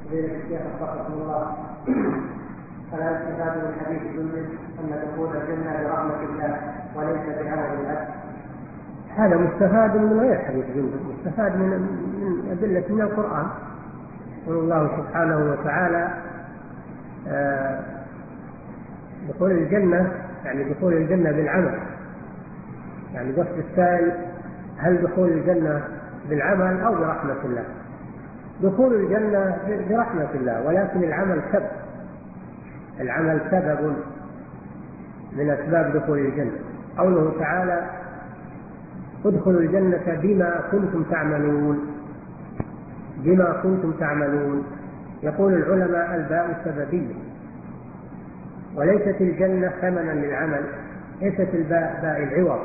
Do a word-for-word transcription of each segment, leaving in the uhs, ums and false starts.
فضيلة الشيخ وفقكم الله، فلا يستفاد من حديث جندب أن دخول الجنة برحمة الله وليس بعمل العبد؟ هذا مستفاد من غير حديث جندب، مستفاد من من أدلة من القرآن. يقول الله سبحانه وتعالى آه دخول الجنة يعني دخول الجنة بالعمل، يعني قصد السائل هل دخول الجنة بالعمل أو برحمة الله؟ دخول الجنة برحمة الله، ولكن العمل سبب، العمل سبب من أسباب دخول الجنة. قوله تعالى ادخلوا الجنة بما كنتم تعملون، بما كنتم تعملون، يقول العلماء الباء سببية، وليست الجنة ثمنا للعمل، ليست الباء باء العوض،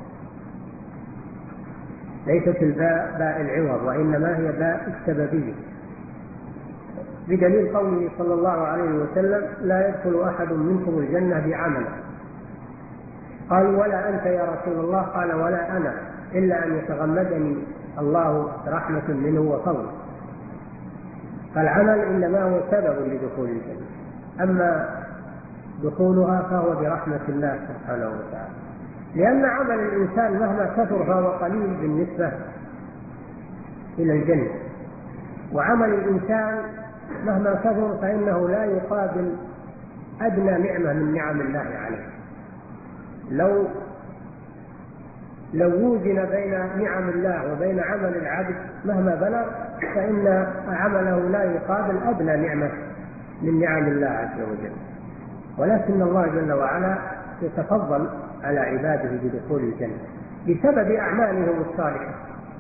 ليست الباء باء العوض، وإنما هي باء السببية، بدليل قوله صلى الله عليه وسلم لا يدخل أحد منكم الجنة بعمله. قالوا ولا أنت يا رسول الله؟ قال ولا أنا، إلا أن يتغمدني الله رحمة منه وفضل. فالعمل إنما هو سبب لدخول الجنة، أما دخولها فهو برحمة الله سبحانه وتعالى، لأن عمل الإنسان مهما كثر فهو قليل بالنسبة إلى الجنة، وعمل الإنسان مهما كثر فإنه لا يقابل أدنى نعمة من نعم الله عليه. لو لو وزن بين نعم الله وبين عمل العبد مهما بلغ فإن عمله لا يقابل أدنى نعمة من نعم الله عز وجل، ولكن الله جل وعلا يتفضل على عباده بدخول الجنة بسبب أعمالهم الصالحة.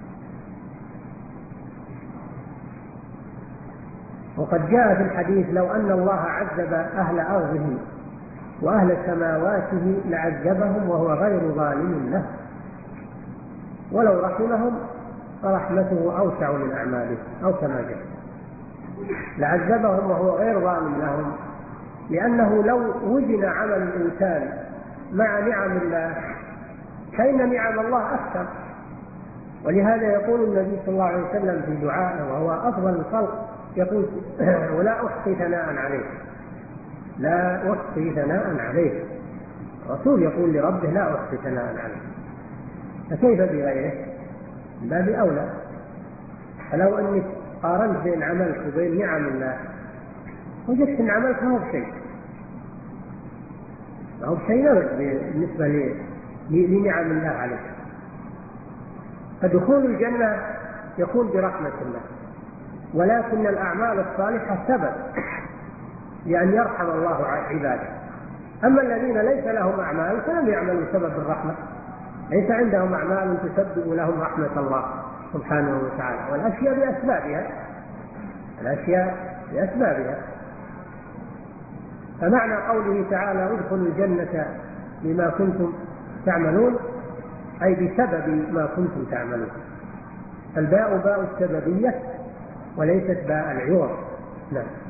وقد جاء في الحديث لو أن الله عذب أهل أرضه وأهل سماواته لعذبهم وهو غير ظالم له، ولو رحمهم فرحمته أوسع من أعمالهم، أو كما جاء لعذبهم وهو غير ظالم لهم، لأنه لو وزن عمل الإنسان مع نعم الله فإن نعم الله أكثر. ولهذا يقول النبي صلى الله عليه وسلم في دعائه وهو أفضل الخلق، يقول ولا أحصي ثناء عليه، لا أحصي ثناء عليه. الرسول يقول لربه لا أحصي ثناء عليه، فكيف بغيره؟ باب أولى. فلو أنك قارنت بين عملك وبين نعم الله وجدت أن عملك ما هو بشيء، ما هو بشيء بالنسبة لنعم الله عليك. فدخول الجنة يكون برحمة الله، ولكن الأعمال الصالحة سبب لأن يرحم الله عباده. أما الذين ليس لهم أعمال فلم يعملوا سبب الرحمة، ليس عندهم أعمال تسبب لهم رحمة الله سبحانه وتعالى، والأشياء بأسبابها، الأشياء بأسبابها. فمعنى قوله تعالى ادخلوا الجنة بما كنتم تعملون أي بسبب ما كنتم تعملون. الباء باء السببية وليست باء العوض. نعم.